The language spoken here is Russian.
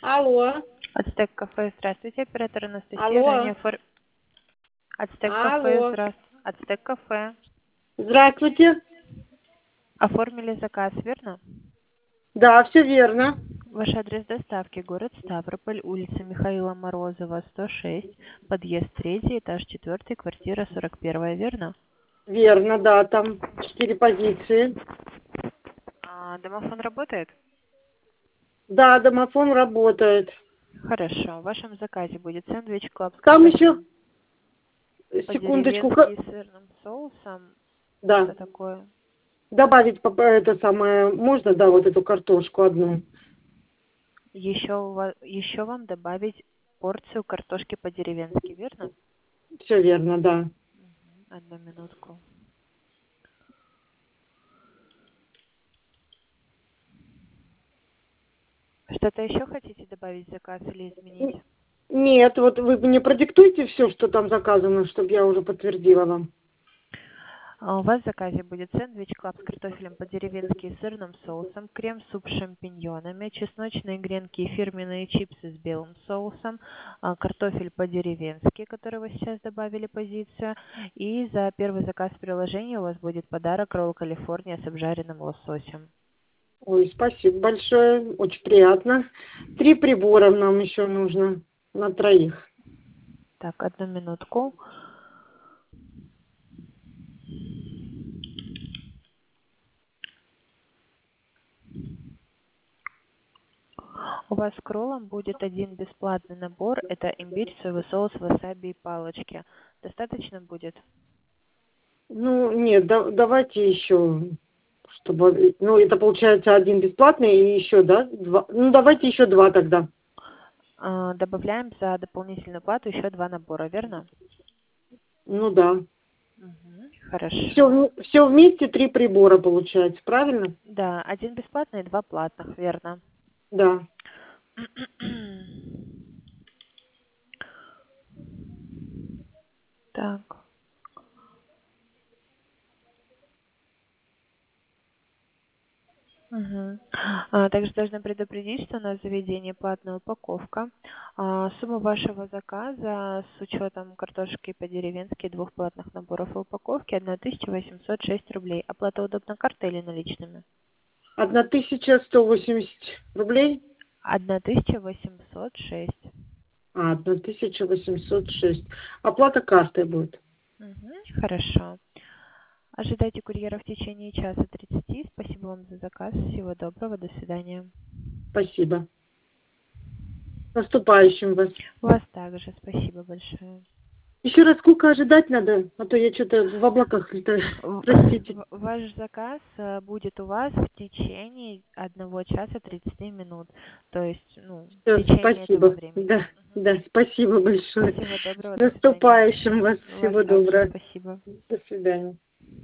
Алло, Ацтек кафе, здравствуйте, оператор Анастасия, алло, ранее Ацтек кафе, алло. Ацтек кафе. Здравствуйте. Оформили заказ, верно? Да, все верно. Ваш адрес доставки: город Ставрополь, улица Михаила Морозова, 106, подъезд 3, этаж 4, квартира 41, верно? Верно, да, там 4 позиции. Домофон работает? Да, домофон работает. Хорошо. В вашем заказе будет сэндвич клаб с Там еще, картофелем секундочку, по-деревенски с сырным соусом. да, Что такое? добавить это самое, можно, да, вот эту картошку одну. Еще вам добавить порцию картошки по-деревенски, верно? Все верно, да. Одну минутку. Что-то еще хотите добавить в заказ или изменить? Нет, вот вы мне продиктуйте все, что там заказано, чтобы я уже подтвердила вам. У вас в заказе будет сэндвич клаб с картофелем по-деревенски с сырным соусом, крем-суп с шампиньонами, чесночные гренки и фирменные чипсы с белым соусом, картофель по-деревенски, который вы сейчас добавили позицию, и за первый заказ приложения у вас будет подарок ролл Калифорния с обжаренным лососем. Ой, спасибо большое, очень приятно. 3 прибора нам еще нужно на троих. Так, одну минутку. У вас с кроллом будет один бесплатный набор. Это имбирь, соевый соус, васаби и палочки. Достаточно будет? Ну, нет, давайте еще, чтобы, ну, это получается один бесплатный и еще, да, два. Ну, давайте еще два тогда. Добавляем за дополнительную плату еще два набора, верно? Ну, да. Хорошо. Все вместе 3 прибора получается, правильно? Да, один бесплатный и два платных, верно. Да. Так. Мгм. Также должна предупредить, что у нас в заведении платная упаковка. Сумма вашего заказа с учетом картошки по-деревенски двух платных наборов и упаковки 1806 рублей. Оплата удобна картой или наличными? 1180 рублей. 1806. 1806. Оплата картой будет. Хорошо. Ожидайте курьера в течение часа 30. Спасибо вам за заказ. Всего доброго. До свидания. Спасибо. С наступающим вас. Вас также. Спасибо большое. Еще раз сколько ожидать надо, а то я что-то в облаках летаю. Простите. Ваш заказ будет у вас в течение 1 часа 30 минут. То есть, в Всё, течение этого спасибо. времени. Да, да, спасибо большое. Всего доброго. С До свидания. наступающим вас. Вас Всего также. доброго. Спасибо. До свидания.